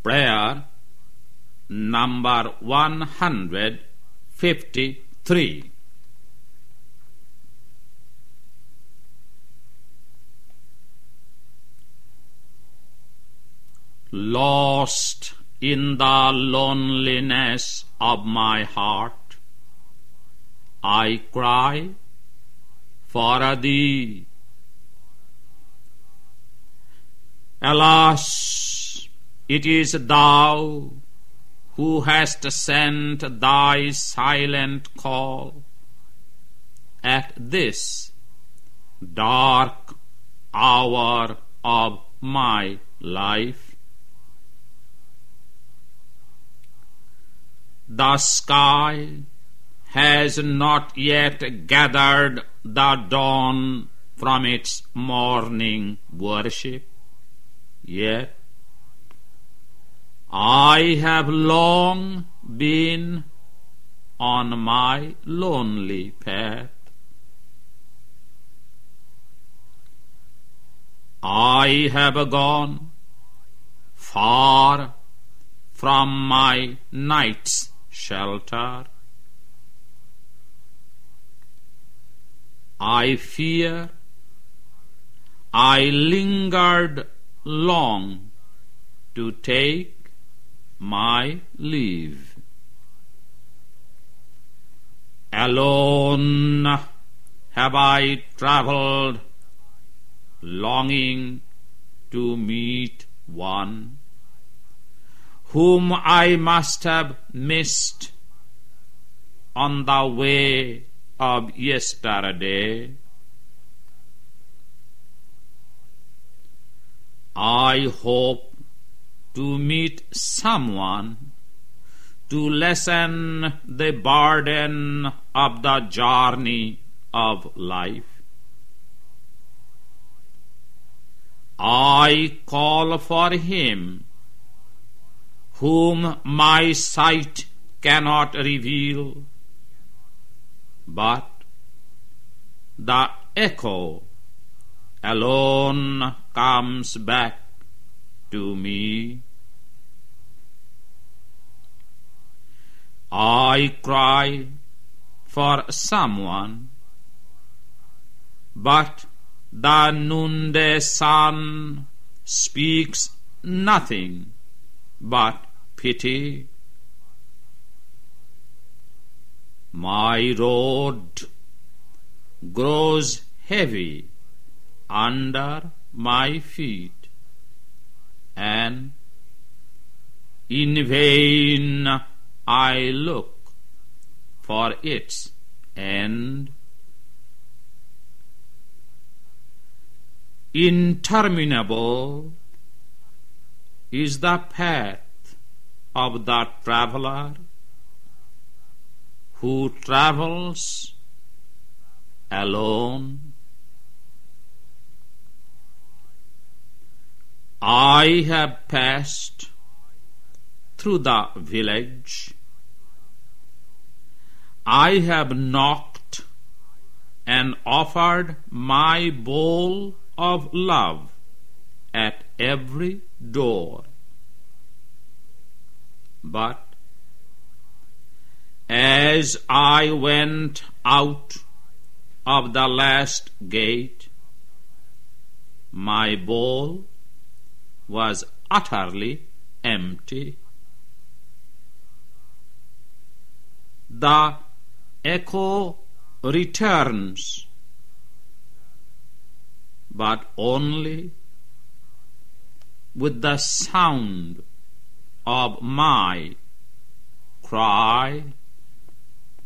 Prayer number 153. Lost in the loneliness of my heart, I cry for Thee. Alas, it is Thou who hast sent Thy silent call at this dark hour of my life. The sky has not yet gathered the dawn from its morning worship, yet I have long been on my lonely path. I have gone far from my night's shelter. I fear I lingered long to take my leave. Alone have I travelled, longing to meet one whom I must have missed on the way of yesterday. I hope to meet someone to lessen the burden of the journey of life. I call for him whom my sight cannot reveal, but the echo alone comes back to me. I cry for someone, but the noonday sun speaks nothing but pity. My road grows heavy under my feet, and in vain I look for its end. Interminable is the path of the traveler who travels alone. I have passed through the village. I have knocked and offered my bowl of love at every door. But as I went out of the last gate, my bowl was utterly empty. The echo returns, but only with the sound of my cry.